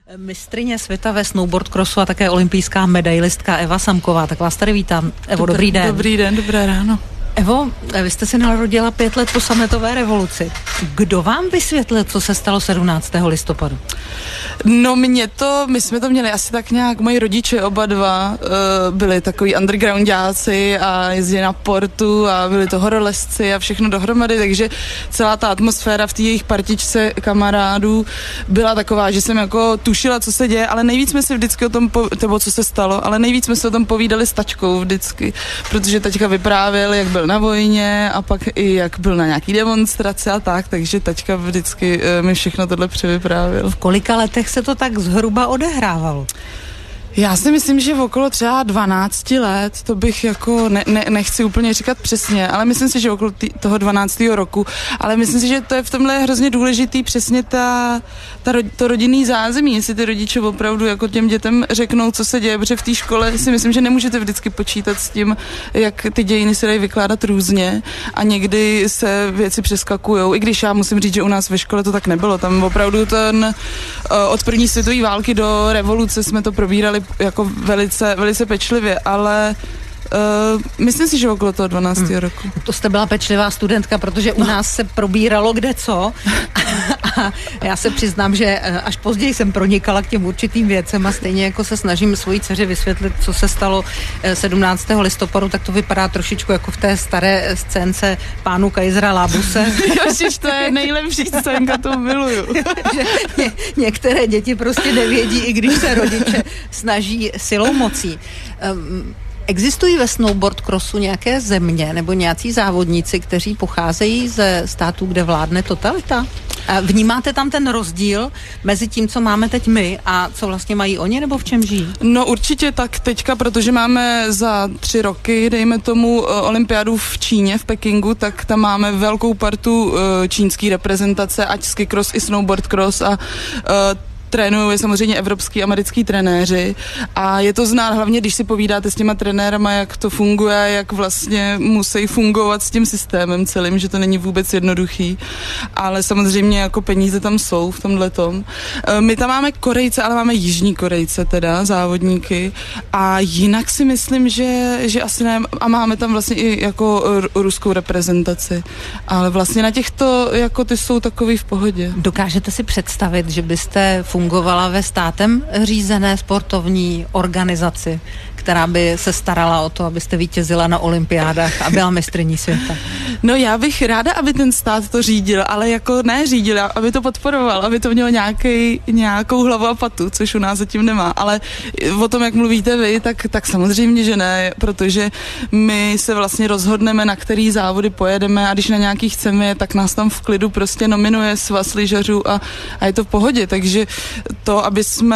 Mistryně světa ve snowboard crossu a také olympijská medailistka Eva Samková. Tak vás tady vítám. Evo, dobrý den. Dobrý den, dobré ráno. Evo, vy jste se narodila 5 let po sametové revoluci. Kdo vám vysvětlil, co se stalo 17. listopadu? No my jsme to měli asi tak nějak, moji rodiče oba dva byli takový undergroundáci a jezdili na portu a byli to horolezci a všechno dohromady, takže celá ta atmosféra v té jejich partičce kamarádů byla taková, že jsem jako tušila, co se děje, ale nejvíc jsme si vždycky o tom, co se stalo, ale nejvíc jsme se o tom povídali s tačkou vždycky, protože tačka vyprávěl, jak byl na vojně a pak i jak byl na nějaký demonstraci a tak, takže tačka vždycky mi všechno tohle převyprávěl. V kolika letech se to tak zhruba odehrávalo? Já si myslím, že okolo třeba 12 let, to bych jako nechci úplně říkat přesně, ale myslím si, že okolo toho 12. roku, ale myslím si, že to je v tomhle hrozně důležitý přesně to rodinný zázemí, jestli ty rodiče opravdu jako těm dětem řeknou, co se děje, protože v té škole si myslím, že nemůžete vždycky počítat s tím, jak ty dějiny se dají vykládat různě a někdy se věci přeskakujou, i když já musím říct, že u nás ve škole to tak nebylo, tam opravdu od první světové války do revoluce jsme to probírali jako velice, velice pečlivě, ale myslím si, že okolo toho 12. roku. To jste byla pečlivá studentka, protože u nás se probíralo kdeco a já se přiznám, že až později jsem pronikala k těm určitým věcem a stejně jako se snažím svojí dceři vysvětlit, co se stalo 17. listopadu, tak to vypadá trošičku jako v té staré scénce pánu Kajzera Lábuse. Jožiš, to je nejlepší scénka, to miluju. Některé děti prostě nevědí, i když se rodiče snaží silou mocí. Existují ve snowboard crossu nějaké země nebo nějací závodníci, kteří pocházejí ze států, kde vládne totalita? Vnímáte tam ten rozdíl mezi tím, co máme teď my a co vlastně mají oni, nebo v čem žijí? No určitě tak teďka, protože máme za 3 roky, dejme tomu, olympiádu v Číně, v Pekingu, tak tam máme velkou partu čínský reprezentace, ať ski cross i snowboard cross a trénují samozřejmě evropský, americký trenéři a je to znát, hlavně když si povídáte s těma trenérama, jak to funguje, jak vlastně musí fungovat s tím systémem celým, že to není vůbec jednoduchý, ale samozřejmě jako peníze tam jsou v tomhletom. My tam máme Korejce, ale máme Jižní Korejce teda, závodníky a jinak si myslím, že asi ne, a máme tam vlastně i jako ruskou reprezentaci, ale vlastně na těchto, jako ty jsou takový v pohodě. Dokážete si představit, že byste fungovala ve státem řízené sportovní organizaci, která by se starala o to, abyste vítězila na olympiádách a byla mistryní světa? No já bych ráda, aby ten stát to řídil, ale jako ne řídil, aby to podporoval, aby to mělo nějakou hlavu a patu, což u nás zatím nemá, ale o tom, jak mluvíte vy, tak samozřejmě, že ne, protože my se vlastně rozhodneme, na který závody pojedeme a když na nějaký chceme, tak nás tam v klidu prostě nominuje svaz lyžařů a je to v pohodě, takže to,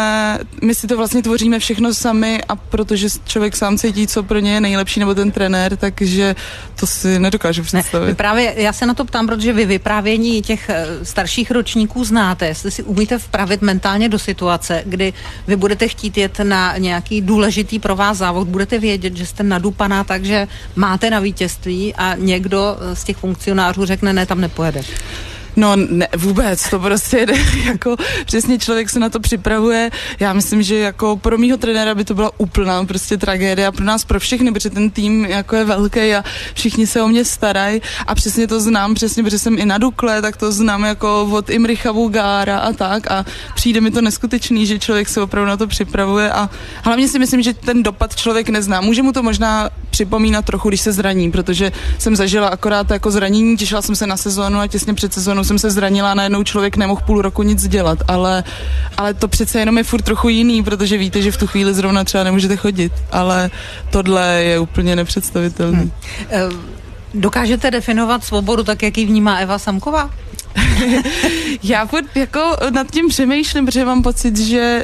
my si to vlastně tvoříme všechno sami a protože člověk sám cítí, co pro ně je nejlepší, nebo ten trenér, takže to si nedokážu představit. Právě já se na to ptám, protože vy vyprávění těch starších ročníků znáte, jestli si umíte vpravit mentálně do situace, kdy vy budete chtít jet na nějaký důležitý pro vás závod, budete vědět, že jste nadupaná, takže máte na vítězství a někdo z těch funkcionářů řekne, ne, tam nepojedeš. No ne, vůbec, to prostě jako přesně člověk se na to připravuje. Já myslím, že jako pro mýho trenéra by to byla úplná prostě tragédia pro nás, pro všechny, protože ten tým jako je velký a všichni se o mě starají a přesně to znám, protože jsem i na Dukle, tak to znám jako od Imricha Bulgára a tak a přijde mi to neskutečný, že člověk se opravdu na to připravuje a hlavně si myslím, že ten dopad člověk nezná. Může mu to možná připomínat trochu, když se zraní, protože jsem zažila akorát jako zranění, těšila jsem se na sezónu a těsně před sezónou jsem se zranila a najednou člověk nemohl půl roku nic dělat, ale to přece jenom je furt trochu jiný, protože víte, že v tu chvíli zrovna třeba nemůžete chodit, ale tohle je úplně nepředstavitelné. Dokážete definovat svobodu tak, jak ji vnímá Eva Samková? Já furt jako nad tím přemýšlím, protože mám pocit, že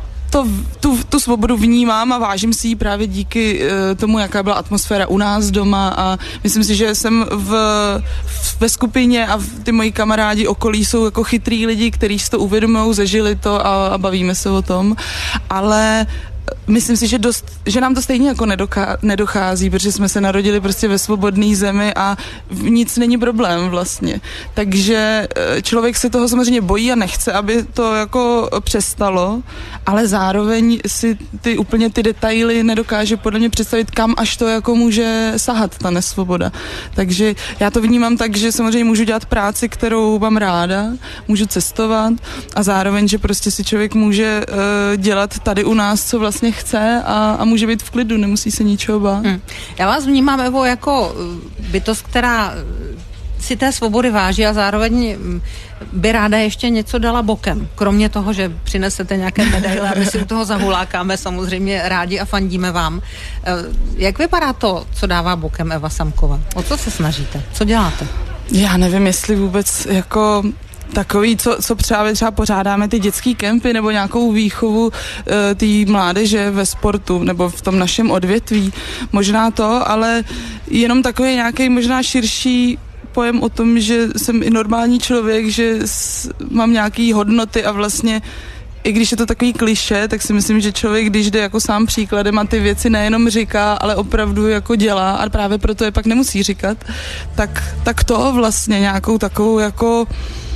tu svobodu vnímám a vážím si ji právě díky tomu, jaká byla atmosféra u nás doma a myslím si, že jsem ve skupině a ty moji kamarádi okolí jsou jako chytrý lidi, kteří si to uvědomují, zažili to a bavíme se o tom, ale myslím si, že nám to stejně jako nedochází, protože jsme se narodili prostě ve svobodné zemi a nic není problém vlastně. Takže člověk se toho samozřejmě bojí a nechce, aby to jako přestalo, ale zároveň si úplně ty detaily nedokáže podle mě představit, kam až to jako může sahat ta nesvoboda. Takže já to vnímám tak, že samozřejmě můžu dělat práci, kterou mám ráda, můžu cestovat a zároveň, že prostě si člověk může dělat tady u nás, co vlastně chce a může být v klidu, nemusí se ničeho bát. Já vás vnímám, Evo, jako bytost, která si té svobody váží a zároveň by ráda ještě něco dala bokem. Kromě toho, že přinesete nějaké medaile a my si u toho zahulákáme, samozřejmě rádi a fandíme vám. Jak vypadá to, co dává bokem Eva Samková? O co se snažíte? Co děláte? Já nevím, jestli vůbec jako takový, co třeba pořádáme ty dětský kempy nebo nějakou výchovu té mládeže ve sportu nebo v tom našem odvětví. Možná to, ale jenom takový nějaký možná širší pojem o tom, že jsem i normální člověk, že mám nějaký hodnoty a vlastně i když je to takový klišé, tak si myslím, že člověk, když jde jako sám příkladem a ty věci nejenom říká, ale opravdu jako dělá a právě proto je pak nemusí říkat, tak to vlastně nějakou takovou jako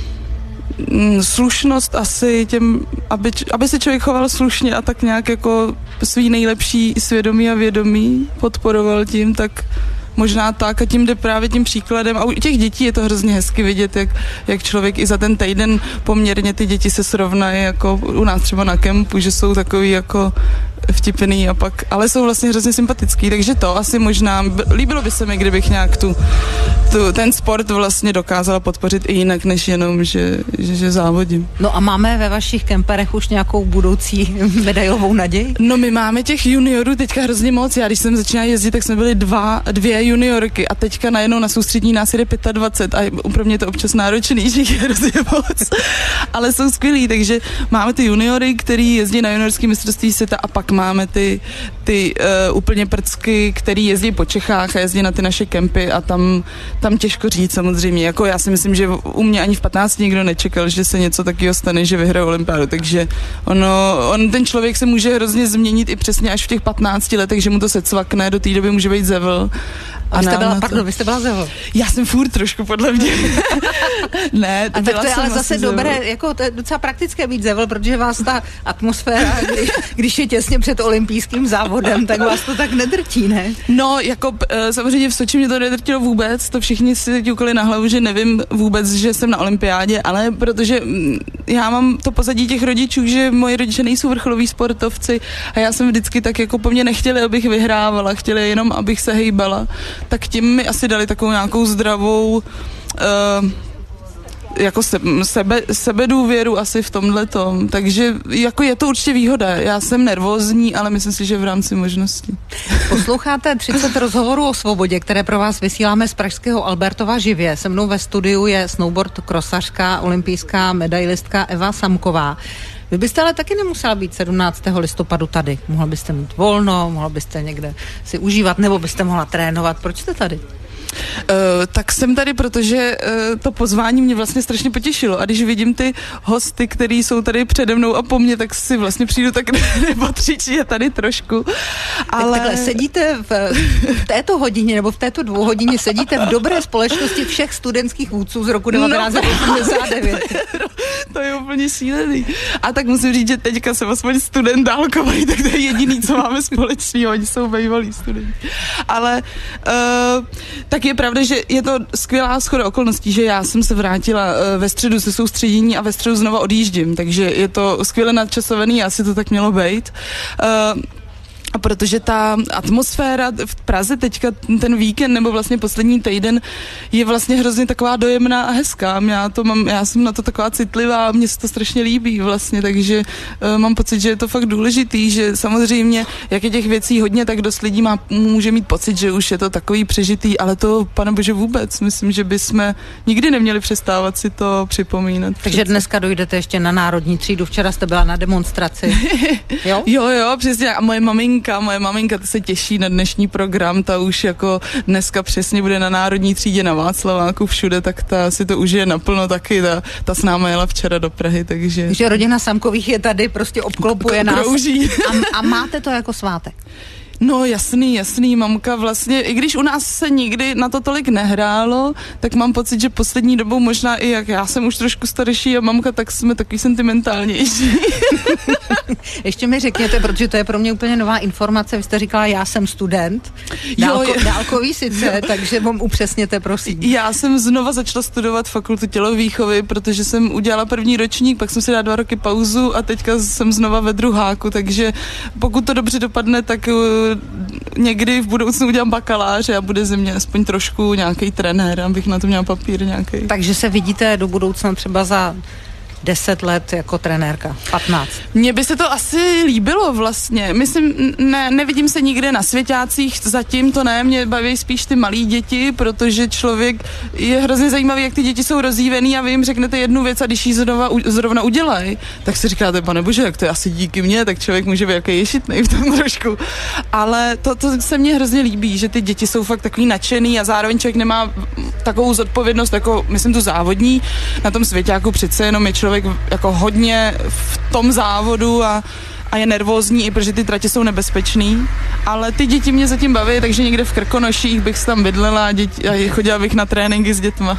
slušnost asi těm, aby se člověk choval slušně a tak nějak jako svý nejlepší svědomí a vědomí podporoval tím, tak možná tak a tím jde právě tím příkladem a u těch dětí je to hrozně hezky vidět, jak člověk i za ten týden poměrně ty děti se srovnají jako u nás třeba na kempu, že jsou takový jako vtipný a pak, ale jsou vlastně hrozně sympatický, takže to asi možná, líbilo by se mi, kdybych nějak ten sport vlastně dokázala podpořit i jinak, než jenom, že závodím. No a máme ve vašich kemperech už nějakou budoucí medailovou naději? No my máme těch juniorů teďka hrozně moc, já když jsem začínala jezdit, tak jsme byli dvě juniorky a teďka najednou na soustřední nás jede 25 a pro mě je to občas náročný, že je hrozně moc, ale jsou skvělí, takže máme ty juniory, který jezdí na juniorský mistrovství světa a pak máme ty úplně prcky, který jezdí po Čechách a jezdí na ty naše kempy a tam těžko říct samozřejmě. Jako já si myslím, že u mě ani v 15 nikdo nečekal, že se něco takového stane, že vyhraje olympiádu, takže ten člověk se může hrozně změnit i přesně až v těch 15 letech, že mu to se cvakne, do té doby může být zevel. Vy jste byla zevel. Já jsem furt trošku, podle mě. Ne, a tak to je ale zase dobré, jako to je docela praktické být zevel, protože vás ta atmosféra, když je těsně před olympijským závodem, tak vás to tak nedrtí, ne? No, jako samozřejmě v Soči mě to nedrtilo vůbec, to všichni si ťukali na hlavu, že nevím vůbec, že jsem na olympiádě, ale protože já mám to pozadí těch rodičů, že moji rodiče nejsou vrcholoví sportovci a já jsem vždycky tak jako po mně nechtěli, abych vyhrávala, chtěli jenom, abych se hejbala, tak tím mi asi dali takovou nějakou zdravou jako sebedůvěru asi v tomhletom, takže jako je to určitě výhoda. Já jsem nervózní, ale myslím si, že v rámci možností. Posloucháte 30 rozhovorů o svobodě, které pro vás vysíláme z pražského Albertova živě. Se mnou ve studiu je snowboard krosařka, olympijská medailistka Eva Samková. Vy byste ale taky nemusela být 17. listopadu tady. Mohla byste mít volno, mohla byste někde si užívat, nebo byste mohla trénovat. Proč jste tady? Tak jsem tady, protože to pozvání mě vlastně strašně potěšilo a když vidím ty hosty, který jsou tady přede mnou a po mně, tak si vlastně přijdu tak nepatřičí je tady trošku. Ale... Tak takhle sedíte v této hodině nebo v této 2 hodině sedíte v dobré společnosti všech studentských vůdců z roku 1989. To je úplně šílený. A tak musím říct, že teďka jsem aspoň student dálkový, tak to je jediný, co máme společný, oni jsou bývalí studenti. Ale tak je pravda, že je to skvělá shoda okolností, že já jsem se vrátila ve středu ze soustředění a ve středu znova odjíždím, takže je to skvěle nadčasovaný, asi to tak mělo být. A protože ta atmosféra v Praze teďka ten víkend nebo vlastně poslední týden je vlastně hrozně taková dojemná a hezká. Já jsem na to taková citlivá a mně se to strašně líbí vlastně, takže mám pocit, že je to fakt důležitý, že samozřejmě, jak je těch věcí hodně, tak dost lidí může mít pocit, že už je to takový přežitý, ale to, pane bože, vůbec. Myslím, že bychom nikdy neměli přestávat si to připomínat. Takže dneska dojdete ještě na Národní třídu, včera jste byla na demonstraci. Jo? Jo, přesně. A moje maminka moje maminka ta se těší na dnešní program, ta už jako dneska přesně bude na Národní třídě na Václaváku všude, tak ta si to užije naplno taky, ta s náma jela včera do Prahy, takže... Že rodina Samkových je tady, prostě obklopuje nás. A máte to jako svátek? No jasný, mamka vlastně, i když u nás se nikdy na to tolik nehrálo, tak mám pocit, že poslední dobou možná i jak já jsem už trošku starší a mamka, tak jsme takový sentimentálnější. Ještě mi řekněte, protože to je pro mě úplně nová informace, vy jste říkala, já jsem student, dálkový sice, takže vám upřesněte, prosím. Já jsem znova začala studovat fakultu tělovýchovy, protože jsem udělala první ročník, pak jsem si dala 2 roky pauzu a teďka jsem znova ve druháku, takže pokud to dobře dopadne, tak někdy v budoucnu udělám bakaláře a bude ze mě aspoň trošku nějaký trenér, abych na to měla papír nějaký. Takže se vidíte do budoucna třeba za 10 let jako trenérka, 15. Mně by se to asi líbilo vlastně. Myslím, nevidím se nikde na svěťácích, zatím to ne, mě baví spíš ty malí děti, protože člověk je hrozně zajímavý, jak ty děti jsou rozjívený a vy jim řeknete jednu věc a když ji zrovna udělají, tak si říkáte, pane bože, jak to je asi díky mně, tak člověk může být jaký ješitnej v tom trošku. Ale to se mně hrozně líbí, že ty děti jsou fakt takový nadšený a zároveň člověk nemá takovou zodpovědnost, jako myslím tu závodní, na tom svěťáku přece jenom je člověk jako hodně v tom závodu a je nervózní, i protože ty tratě jsou nebezpečný, ale ty děti mě zatím baví, takže někde v Krkonoších bych se tam bydlela a chodila bych na tréninky s dětma.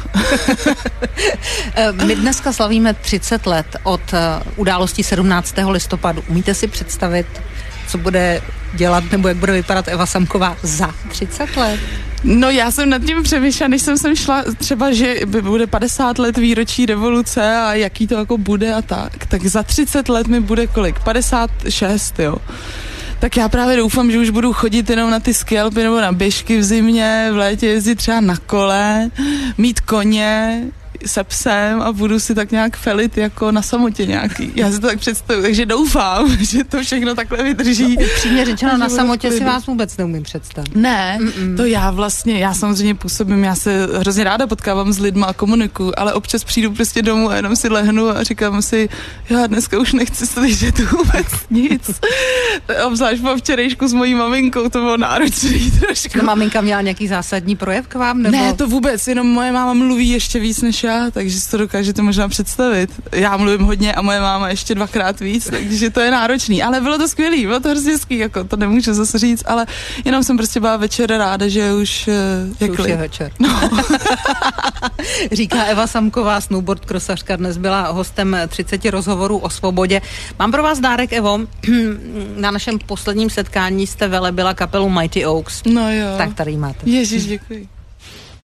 My dneska slavíme 30 let od události 17. listopadu. Umíte si představit, co bude dělat nebo jak bude vypadat Eva Samková za 30 let? No já jsem nad tím přemýšlela, než jsem sem šla třeba, že bude 50 let výročí revoluce a jaký to jako bude a tak za 30 let mi bude kolik? 56, jo. Tak já právě doufám, že už budu chodit jenom na ty skialpy nebo na běžky v zimě, v létě jezdit třeba na kole, mít koně se psem a budu si tak nějak felit jako na samotě nějaký. Já si to tak představuji, takže doufám, že to všechno takhle vydrží. No, upřímně řečeno, na samotě si vás vůbec neumím představit. Ne, to já samozřejmě působím, já se hrozně ráda potkávám s lidma a komunikuju, ale občas přijdu prostě domů a jenom si lehnu a říkám si, já dneska už nechci slyšet vůbec nic. Obzvlášť po včerejšku s mojí maminkou, to bylo náročný trošku. No, maminka měla nějaký zásadní projev k vám? Nebo? Ne, to vůbec, jenom moje máma mluví ještě víc než já, takže si to dokážete možná představit. Já mluvím hodně a moje máma ještě 2krát víc, takže to je náročný, ale bylo to skvělý, bylo to hrozně hezký, jako to nemůžu zase říct, ale jenom jsem prostě byla večer ráda, že už je večer. No. Říká Eva Samková, snowboard crossařka, dnes byla hostem 30 rozhovorů o svobodě. Mám pro vás dárek, Evo, na našem posledním setkání jste velebila kapelu Mighty Oaks. No jo. Tak tady máte. Ježiš, děkuji.